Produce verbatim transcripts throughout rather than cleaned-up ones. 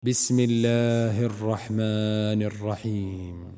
بسم الله الرحمن الرحيم.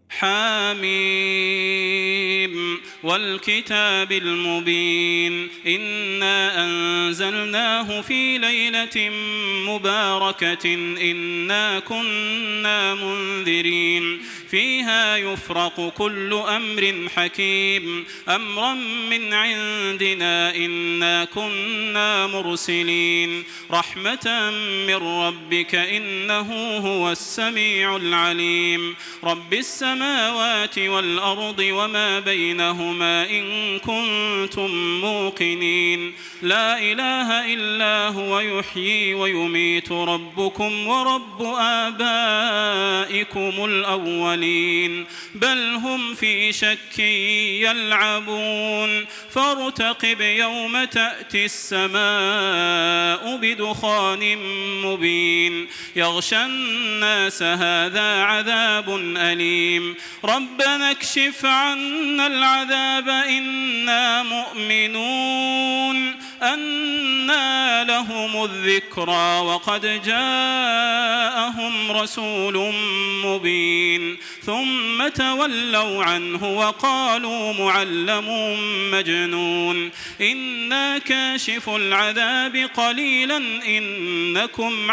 حاميم والكتاب المبين إنا أنزلناه في ليلة مباركة إنا كنا منذرين فيها يفرق كل أمر حكيم أمرا من عندنا إنا كنا مرسلين رحمة من ربك إنه هو السميع العليم رب السماوات والأرض وما بينهما إن كنتم موقنين لا إله إلا هو يحيي ويميت ربكم ورب آبائكم الأولين بل هم في شك يلعبون فارتقب يوم تأتي السماء بدخان مبين يغشى الناس هذا عذاب أليم ربنا اكشف عنا العذاب إنا مؤمنون أنى لهم الذكرى وقد جاءهم رسول مبين ثم تولوا عنه وقالوا معلم مجنون إنا كاشف العذاب قليلا إنكم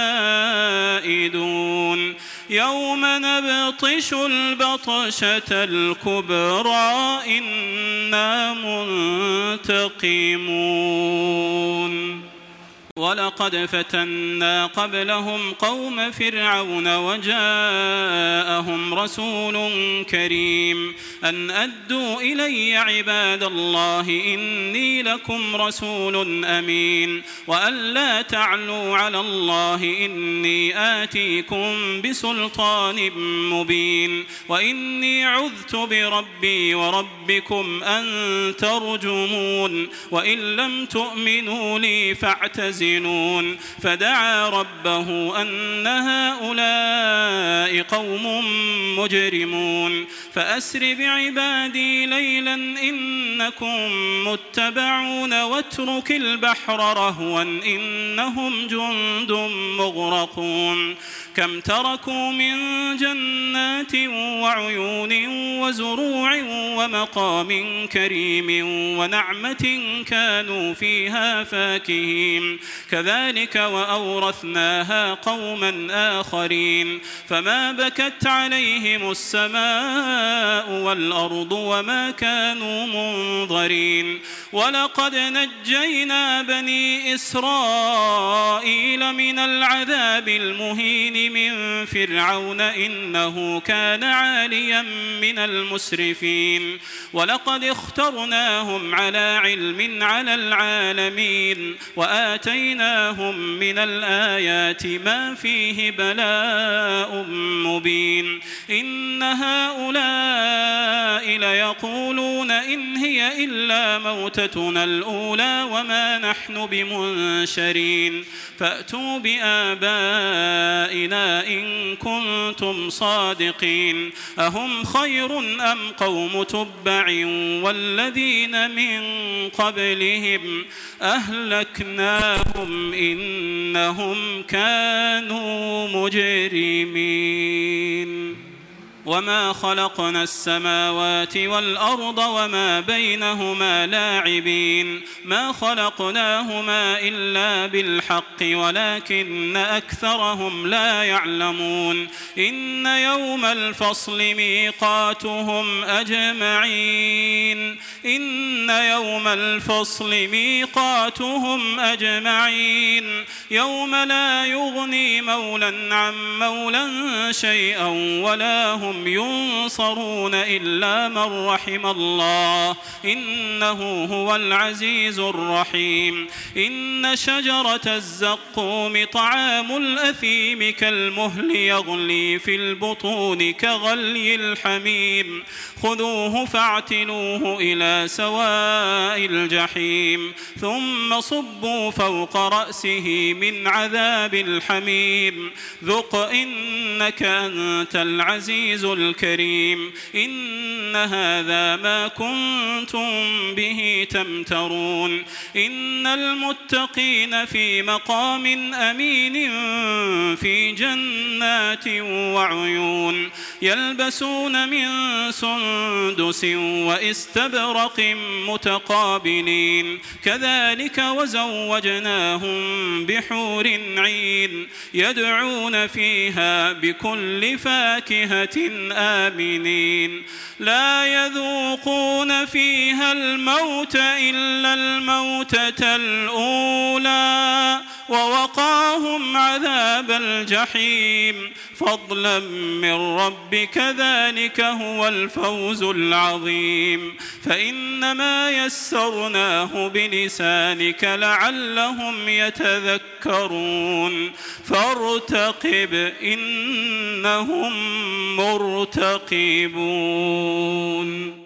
عائدون يوم نبطش البطشة الكبرى إنا منتقمون ولقد فتنا قبلهم قوم فرعون وجاءهم رسول كريم أن أدوا إلي عباد الله إني لكم رسول أمين وأن لا تعلوا على الله إني آتيكم بسلطان مبين وإني عذت بربي وربكم أن ترجمون وإن لم تؤمنوا لي فاعتزلون فدعا ربه أن هؤلاء قوم مجرمون فأسر بعبادي ليلا إنكم متبعون واترك البحر رهوا إنهم جند مغرقون كم تركوا من جنات وعيون وزروع ومقام كريم ونعمة كانوا فيها فاكهين كذلك وأورثناها قوما آخرين فما بكت عليهم السماء والأرض وما كانوا منظرين ولقد نجينا بني إسرائيل من العذاب المهين من فرعون إنه كان عاليا من المسرفين ولقد اخترناهم على علم على العالمين وآتيناهم من الآيات ما فيه بلاء مبين إن هؤلاء ليقولون إن هي إلا موتتنا الأولى وما نحن بمنشرين فأتوا بآبائنا إن كنتم صادقين أهم خير أم قوم تبع والذين من قبلهم أهلكناهم إنهم كانوا مجرمين وما خلقنا السماوات والأرض وما بينهما لاعبين ما خلقناهما إلا بالحق ولكن أكثرهم لا يعلمون إن يوم الفصل ميقاتهم أجمعين إن يوم الفصل ميقاتهم أجمعين يوم لا يغني مولا عن مولا شيئا ولا هم ينصرون إلا من رحم الله إنه هو العزيز الرحيم إن شجرة الزقوم طعام الأثيم كالمهل يغلي في البطون كغلي الحميم خذوه فاعتلوه إلى سواء الجحيم ثم صبوا فوق رأسه من عذاب الحميم ذق إنك أنت العزيز الكريم إن هذا ما كنتم به تمترون إن المتقين في مقام أمين في جنات وعيون يلبسون من سندس واستبرق متقابلين كذلك وزوجناهم بحور عين يدعون فيها بكل فاكهة آمنين لا يذوقون فيها الموت إلا الموتة الأولى ووقاهم عذاب الجحيم فضلا من ربك ذلك هو الفوز العظيم فإنما يسرناه بلسانك لعلهم يتذكرون فارتقب إنهم مرتقبون.